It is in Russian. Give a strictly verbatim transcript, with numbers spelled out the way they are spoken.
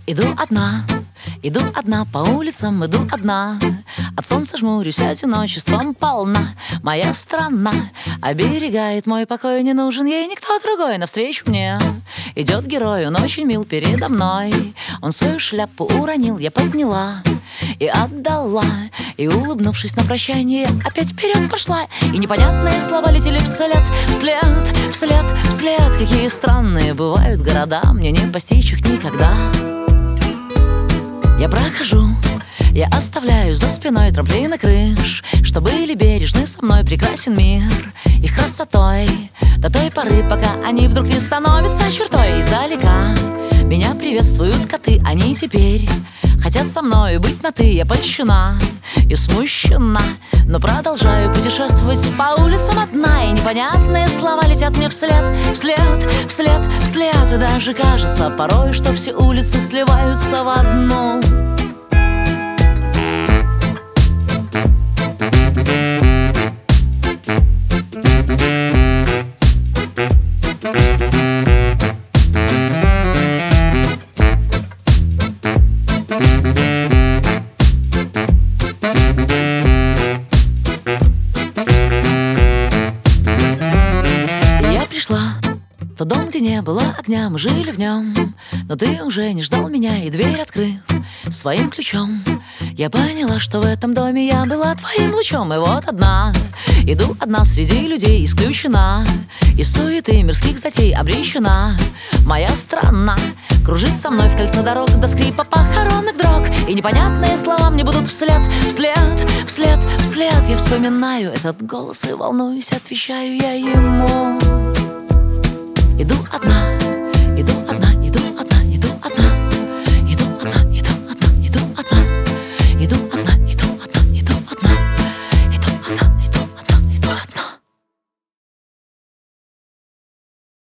Иду одна, иду одна по улицам, иду одна. От солнца жмурюсь, одиночеством полна. Моя страна оберегает мой покой. Не нужен ей никто другой. Навстречу мне идет герой, он очень мил передо мной. Он свою шляпу уронил, я подняла и отдала. И, улыбнувшись на прощание, опять вперед пошла. И непонятные слова летели вслед, вслед, вслед, вслед. Какие странные бывают города, мне не постичь их никогда. Я прохожу, я оставляю за спиной трамплины крыш, что были бережны со мной, прекрасен мир их красотой. До той поры, пока они вдруг не становятся чертой. Издалека меня приветствуют коты, они теперь хотят со мной быть на «ты». Я польщена и смущена, но продолжаю путешествовать по улицам одна. И непонятные слова летят мне вслед, вслед, вслед, вслед. И даже кажется порой, что все улицы сливаются в одну. В тот дом, где не было огня, мы жили в нем. Но ты уже не ждал меня, и дверь открыв своим ключом, я поняла, что в этом доме я была твоим лучом. И вот одна, иду одна среди людей, исключена из суеты мирских затей, обречена. Моя страна кружит со мной в кольце дорог до скрипа похоронных дрог. И непонятные слова мне будут вслед, вслед, вслед, вслед. Я вспоминаю этот голос и волнуюсь, отвечаю я ему. Иду одна.